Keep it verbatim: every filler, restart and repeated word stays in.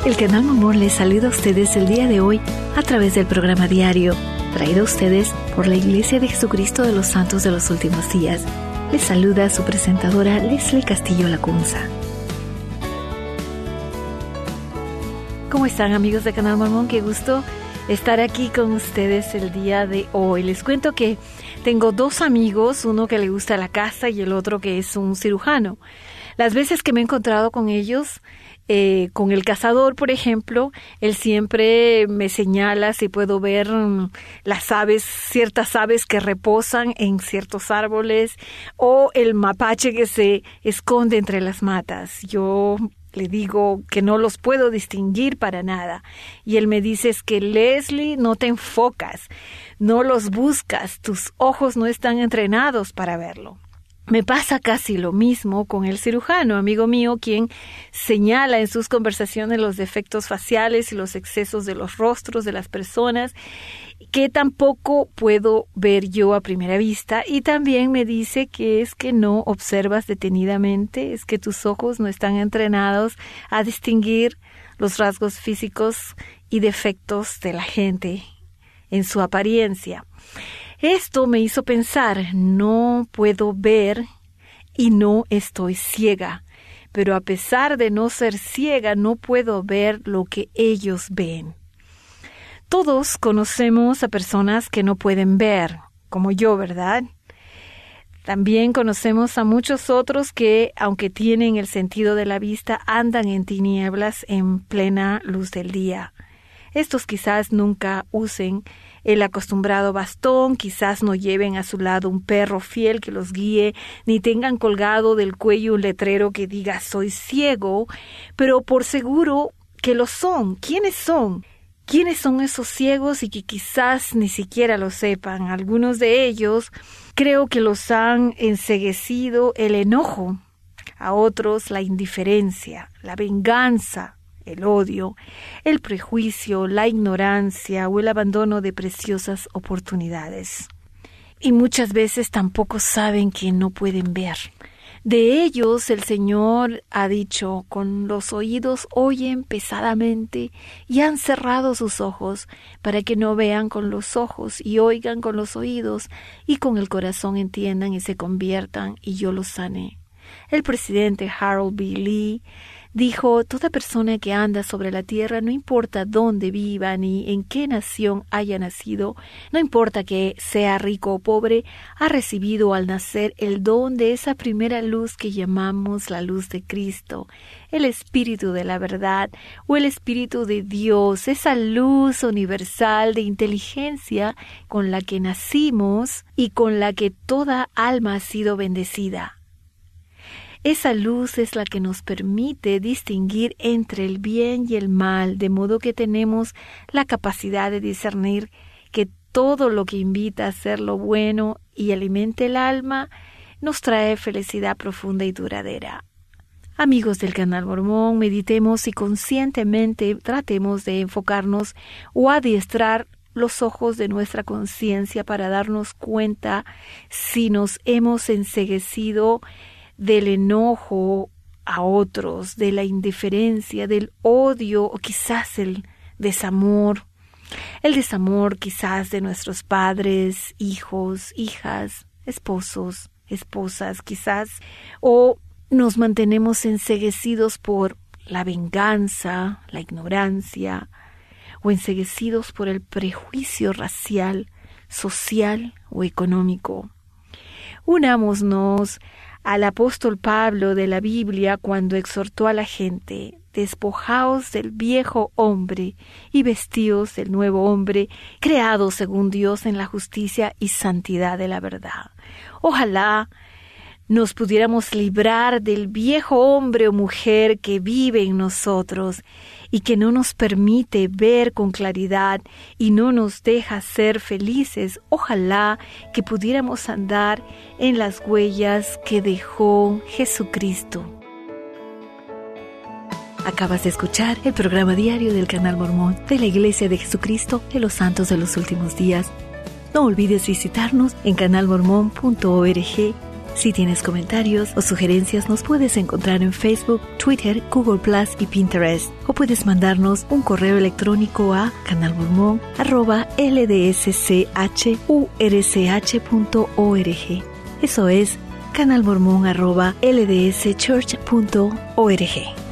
El Canal Mormón les saluda a ustedes el día de hoy a través del programa diario, traído a ustedes por la Iglesia de Jesucristo de los Santos de los Últimos Días. Les saluda su presentadora Leslie Castillo Lacunza. ¿Cómo están, amigos de Canal Mormón? Qué gusto estar aquí con ustedes el día de hoy. Les cuento que tengo dos amigos, uno que le gusta la caza y el otro que es un cirujano. Las veces que me he encontrado con ellos, eh, con el cazador, por ejemplo, él siempre me señala si puedo ver um, las aves, ciertas aves que reposan en ciertos árboles, o el mapache que se esconde entre las matas. Yo le digo que no los puedo distinguir para nada. Y él me dice, es que Leslie, no te enfocas, no los buscas, tus ojos no están entrenados para verlo. Me pasa casi lo mismo con el cirujano, amigo mío, quien señala en sus conversaciones los defectos faciales y los excesos de los rostros de las personas que tampoco puedo ver yo a primera vista, y también me dice que es que no observas detenidamente, es que tus ojos no están entrenados a distinguir los rasgos físicos y defectos de la gente en su apariencia. Esto me hizo pensar, no puedo ver y no estoy ciega, pero a pesar de no ser ciega, no puedo ver lo que ellos ven. Todos conocemos a personas que no pueden ver, como yo, ¿verdad? También conocemos a muchos otros que, aunque tienen el sentido de la vista, andan en tinieblas en plena luz del día. Estos quizás nunca usen el acostumbrado bastón, quizás no lleven a su lado un perro fiel que los guíe, ni tengan colgado del cuello un letrero que diga «soy ciego», pero por seguro que lo son. ¿Quiénes son? ¿Quiénes son esos ciegos y que quizás ni siquiera lo sepan? Algunos de ellos creo que los han enceguecido el enojo, a otros la indiferencia, la venganza, el odio, el prejuicio, la ignorancia o el abandono de preciosas oportunidades. Y muchas veces tampoco saben que no pueden ver. De ellos el Señor ha dicho, con los oídos oyen pesadamente y han cerrado sus ojos para que no vean con los ojos y oigan con los oídos y con el corazón entiendan y se conviertan y yo los sané. El presidente Harold B. Lee dijo, toda persona que anda sobre la tierra, no importa dónde viva ni en qué nación haya nacido, no importa que sea rico o pobre, ha recibido al nacer el don de esa primera luz que llamamos la luz de Cristo, el Espíritu de la verdad o el Espíritu de Dios, esa luz universal de inteligencia con la que nacimos y con la que toda alma ha sido bendecida. Esa luz es la que nos permite distinguir entre el bien y el mal, de modo que tenemos la capacidad de discernir que todo lo que invita a hacer lo bueno y alimente el alma nos trae felicidad profunda y duradera. Amigos del Canal Mormón, meditemos y conscientemente tratemos de enfocarnos o adiestrar los ojos de nuestra conciencia para darnos cuenta si nos hemos enceguecido del enojo a otros, de la indiferencia, del odio o quizás el desamor. El desamor quizás de nuestros padres, hijos, hijas, esposos, esposas quizás. O nos mantenemos enceguecidos por la venganza, la ignorancia, o enceguecidos por el prejuicio racial, social o económico. Unámonos al apóstol Pablo de la Biblia cuando exhortó a la gente, despojaos del viejo hombre y vestíos del nuevo hombre, creado según Dios en la justicia y santidad de la verdad. Ojalá nos pudiéramos librar del viejo hombre o mujer que vive en nosotros y que no nos permite ver con claridad y no nos deja ser felices. Ojalá que pudiéramos andar en las huellas que dejó Jesucristo. Acabas de escuchar el programa diario del Canal Mormón de la Iglesia de Jesucristo de los Santos de los Últimos Días. No olvides visitarnos en canal mormón punto org Si tienes comentarios o sugerencias, nos puedes encontrar en Facebook, Twitter, Google Plus y Pinterest. O puedes mandarnos un correo electrónico a canalmormon arroba l d s c h u r c h punto org. Eso es canalmormon arroba l d s church punto org.